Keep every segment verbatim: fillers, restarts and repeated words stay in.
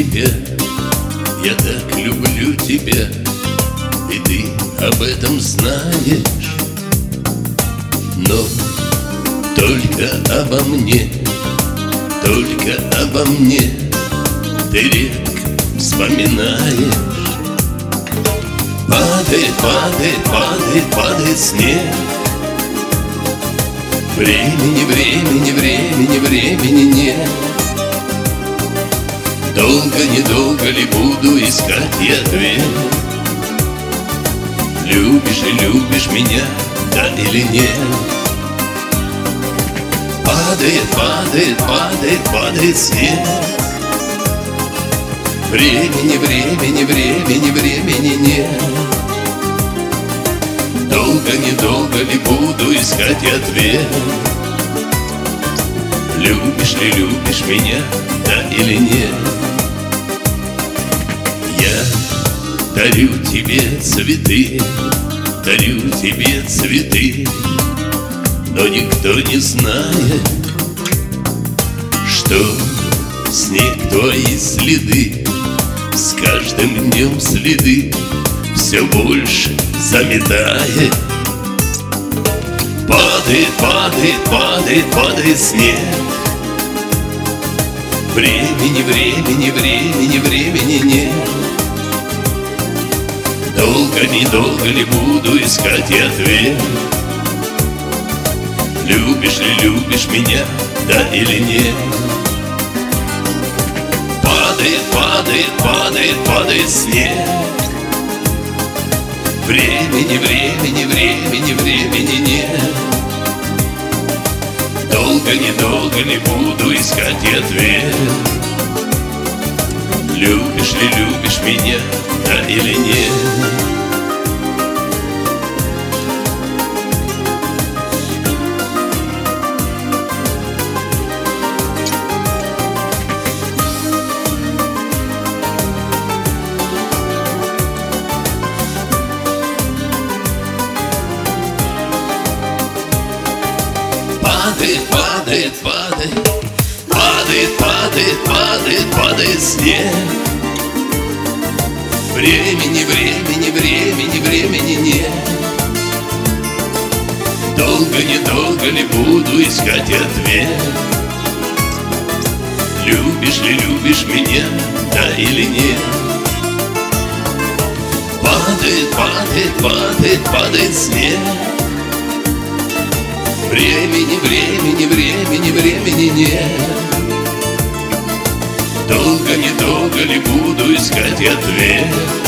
тебя, я так люблю тебя, и ты об этом знаешь. Но только обо мне, только обо мне ты редко вспоминаешь. Падает, падает, падает, падает снег. Времени, времени, времени, времени нет. Долго, недолго ли буду искать я ответ? Любишь и любишь меня, да или нет? Падает, падает, падает, падает снег. Времени, времени, времени, времени нет. Долго, недолго ли буду искать ответ? Любишь ли, любишь меня, да или нет? Я дарю тебе цветы, дарю тебе цветы, но никто не знает, что с них твои следы. С каждым днем следы все больше заметает. Падает, падает, падает, падает снег. Времени, времени, времени, времени нет. Долго, недолго ли буду искать и ответ? Любишь ли, любишь меня, да или нет? Падает, падает, падает, падает снег. Времени, времени, времени, времени нет. Долго, недолго ли буду искать и ответ? Любишь ли, любишь меня, да или нет? Падает, падает, падает, падает, падает, падает, падает снег. Времени, времени, времени, времени нет. Долго, недолго ли буду искать ответ? Любишь ли, любишь меня, да или нет? Падает, падает, падает, падает снег. Времени, времени, времени, времени нет. Долго, недолго ли буду искать ответ?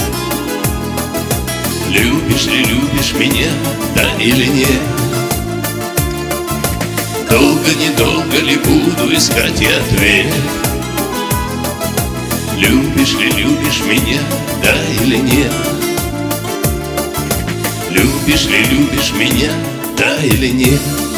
Любишь ли, любишь меня, да или нет? Долго, недолго ли буду искать ответ? Любишь ли, любишь меня, да или нет? Любишь ли, любишь меня, да или нет?